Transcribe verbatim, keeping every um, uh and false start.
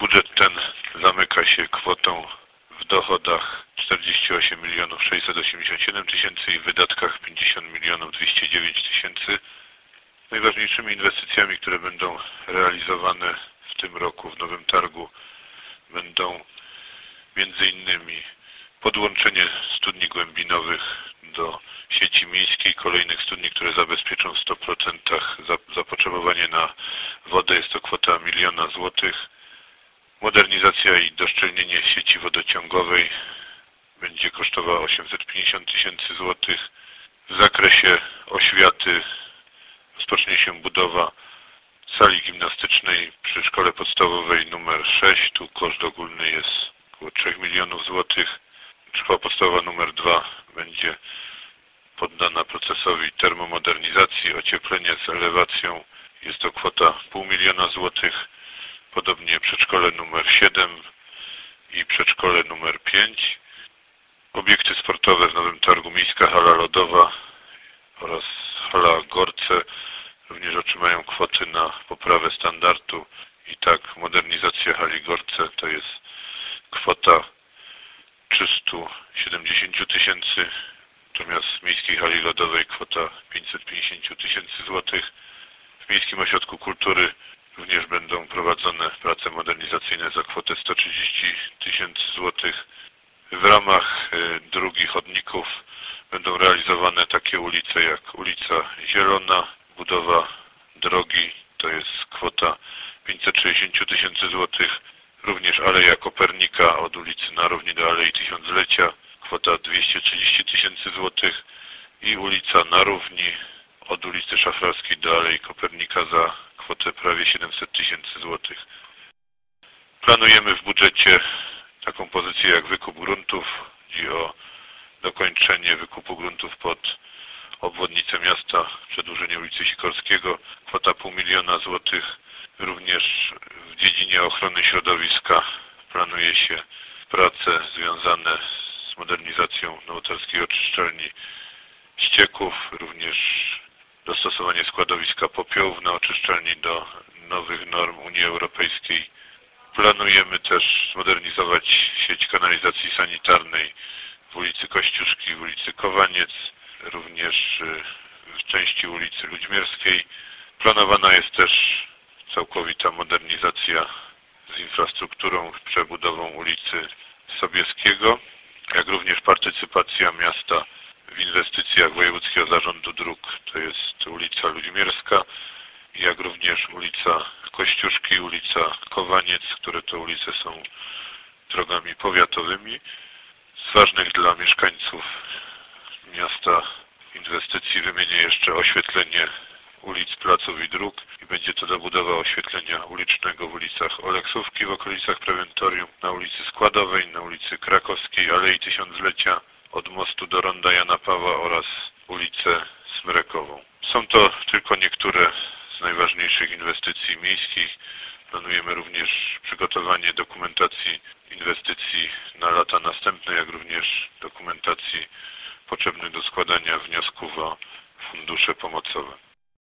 Budżet ten zamyka się kwotą w dochodach czterdzieści osiem milionów sześćset osiemdziesiąt siedem tysięcy i w wydatkach pięćdziesiąt milionów dwieście dziewięć tysięcy. Najważniejszymi inwestycjami, które będą realizowane w tym roku w Nowym Targu, będą między innymi podłączenie studni głębinowych do sieci miejskiej, kolejnych studni, które zabezpieczą w stu procentach zapotrzebowanie na wodę, jest to kwota miliona złotych. Modernizacja i doszczelnienie sieci wodociągowej będzie kosztowała osiemset pięćdziesiąt tysięcy złotych. W zakresie oświaty rozpocznie się budowa sali gimnastycznej przy szkole podstawowej numer sześć. Tu koszt ogólny jest około trzech milionów złotych. Szkoła podstawowa numer dwa będzie poddana procesowi termomodernizacji, ocieplenie z elewacją, jest to kwota pół miliona złotych. Podobnie przedszkole numer siedem i przedszkole numer pięć. Obiekty sportowe w Nowym Targu, miejska hala lodowa oraz hala Gorce również otrzymają kwoty na poprawę standardu. I tak modernizacja hali Gorce to jest kwota trzysta siedemdziesiąt tysięcy, natomiast w miejskiej hali lodowej kwota pięćset pięćdziesiąt tysięcy złotych. W Miejskim Ośrodku Kultury również będą prowadzone prace modernizacyjne za kwotę sto trzydzieści tysięcy złotych. W ramach dróg i chodników będą realizowane takie ulice jak ulica Zielona, budowa drogi to jest kwota pięćset sześćdziesiąt tysięcy złotych. Również Aleja Kopernika od ulicy Narówni do Alei Tysiąclecia, kwota dwieście trzydzieści tysięcy złotych i ulica Narówni od ulicy Szafrowskiej do Alei Kopernika za kwotę prawie siedemset tysięcy złotych. Planujemy w budżecie taką pozycję jak wykup gruntów. Chodzi o dokończenie wykupu gruntów pod obwodnicę miasta, przedłużenie ulicy Sikorskiego, kwota pół miliona złotych. Również w dziedzinie ochrony środowiska planuje się prace związane z modernizacją nowotarskiej oczyszczalni ścieków, również dostosowanie składowiska popiołów na oczyszczalni do nowych norm Unii Europejskiej. Planujemy też zmodernizować sieć kanalizacji sanitarnej w ulicy Kościuszki, w ulicy Kowaniec, również w części ulicy Ludźmierskiej. Planowana jest też całkowita modernizacja z infrastrukturą, przebudową ulicy Sobieskiego, jak również partycypacja miasta w inwestycjach Wojewódzkiego Zarządu Dróg, to jest ulica Ludźmierska, jak również ulica Kościuszki, ulica Kowaniec, które to ulice są drogami powiatowymi. Z ważnych dla mieszkańców miasta inwestycji wymienię jeszcze oświetlenie ulic, placów i dróg i będzie to dobudowa oświetlenia ulicznego w ulicach Oleksówki, w okolicach Prewentorium, na ulicy Składowej, na ulicy Krakowskiej, Alei Tysiąclecia, od mostu do ronda Jana Pawła oraz ulicę Smrekową. Są to tylko niektóre z najważniejszych inwestycji miejskich. Planujemy również przygotowanie dokumentacji inwestycji na lata następne, jak również dokumentacji potrzebnych do składania wniosków o fundusze pomocowe.